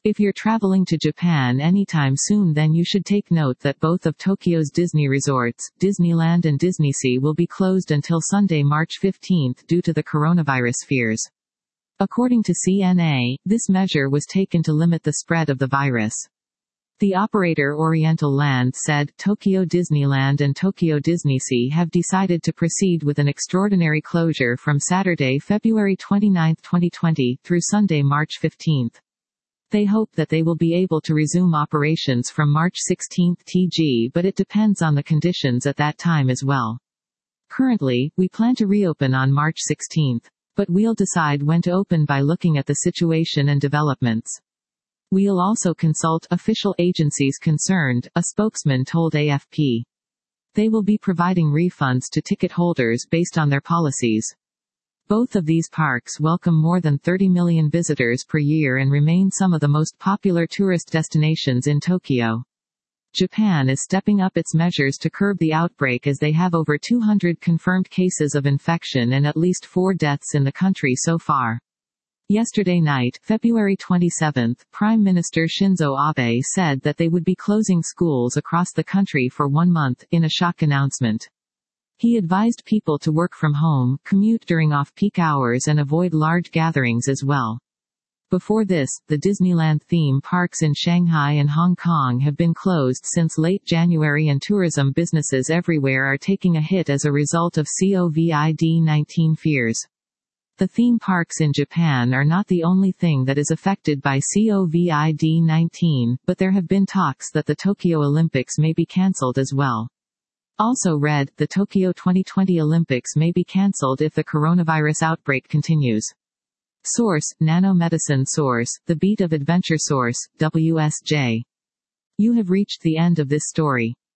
If you're traveling to Japan anytime soon, then you should take note that both of Tokyo's Disney resorts, Disneyland and DisneySea, will be closed until Sunday, March 15 due to the coronavirus fears. According to CNA, this measure was taken to limit the spread of the virus. The operator Oriental Land said, Tokyo Disneyland and Tokyo DisneySea have decided to proceed with an extraordinary closure from Saturday, February 29, 2020, through Sunday, March 15. They hope that they will be able to resume operations from March 16 TG, but it depends on the conditions at that time as well. Currently, we plan to reopen on March 16, but we'll decide when to open by looking at the situation and developments. We'll also consult official agencies concerned, a spokesman told AFP. They will be providing refunds to ticket holders based on their policies. Both of these parks welcome more than 30 million visitors per year and remain some of the most popular tourist destinations in Tokyo. Japan is stepping up its measures to curb the outbreak as they have over 200 confirmed cases of infection and at least 4 deaths in the country so far. Yesterday night, February 27, Prime Minister Shinzo Abe said that they would be closing schools across the country for 1 month, in a shock announcement. He advised people to work from home, commute during off-peak hours and avoid large gatherings as well. Before this, the Disneyland theme parks in Shanghai and Hong Kong have been closed since late January, and tourism businesses everywhere are taking a hit as a result of COVID-19 fears. The theme parks in Japan are not the only thing that is affected by COVID-19, but there have been talks that the Tokyo Olympics may be cancelled as well. Also read, the Tokyo 2020 Olympics may be cancelled if the coronavirus outbreak continues. Source, Nanomedicine. Source, The Beat of Adventure. Source, WSJ. You have reached the end of this story.